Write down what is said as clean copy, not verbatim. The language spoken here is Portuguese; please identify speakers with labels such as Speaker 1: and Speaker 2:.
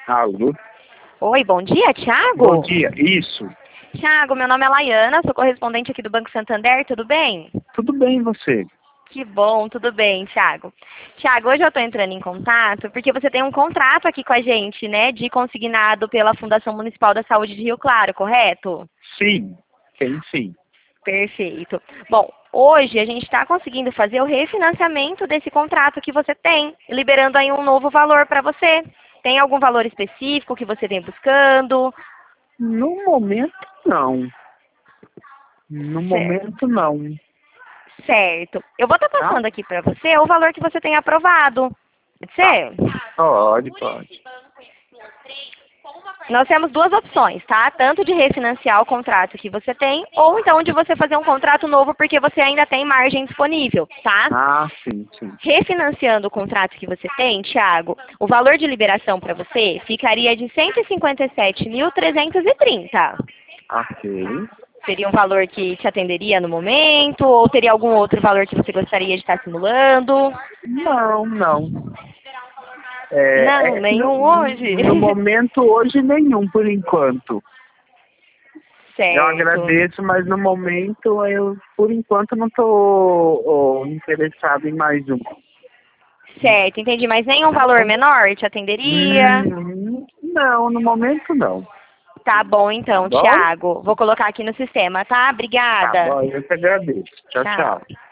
Speaker 1: Alô?
Speaker 2: Oi, bom dia, Thiago?
Speaker 1: Bom dia, isso.
Speaker 2: Thiago, meu nome é Laiana, sou correspondente aqui do Banco Santander, tudo bem?
Speaker 1: Tudo bem, e você?
Speaker 2: Que bom, tudo bem, Thiago. Thiago, hoje eu estou entrando em contato porque você tem um contrato aqui com a gente, né, de consignado pela Fundação Municipal da Saúde de Rio Claro, correto?
Speaker 1: Sim, tem sim.
Speaker 2: Perfeito. Bom, hoje a gente está conseguindo fazer o refinanciamento desse contrato que você tem, liberando aí um novo valor para você. Tem algum valor específico que você vem buscando?
Speaker 1: No momento, não. No momento, não.
Speaker 2: Certo. Eu vou estar
Speaker 1: Tá?
Speaker 2: passando aqui para você o valor que você tem aprovado. Pode
Speaker 1: Tá.
Speaker 2: ser?
Speaker 1: Pode.
Speaker 2: Nós temos duas opções, tá? Tanto de refinanciar o contrato que você tem, ou então de você fazer um contrato novo porque você ainda tem margem disponível, tá?
Speaker 1: Ah, sim.
Speaker 2: Refinanciando o contrato que você tem, Thiago, o valor de liberação para você ficaria de 157.330.
Speaker 1: Ok.
Speaker 2: Seria um valor que te atenderia no momento, ou teria algum outro valor que você gostaria de estar simulando?
Speaker 1: Não.
Speaker 2: Não, nenhum hoje.
Speaker 1: No momento, hoje, nenhum, por enquanto. Eu
Speaker 2: Certo.
Speaker 1: agradeço, mas no momento, por enquanto, não estou interessado em mais um.
Speaker 2: Certo, entendi. Mas nenhum valor menor te atenderia?
Speaker 1: Não, no momento, não.
Speaker 2: Tá bom
Speaker 1: Tá
Speaker 2: então,
Speaker 1: bom?
Speaker 2: Thiago. Vou colocar aqui no sistema, tá?
Speaker 1: Tá
Speaker 2: Obrigada.
Speaker 1: bom, eu que agradeço. Tchau.
Speaker 2: Tchau.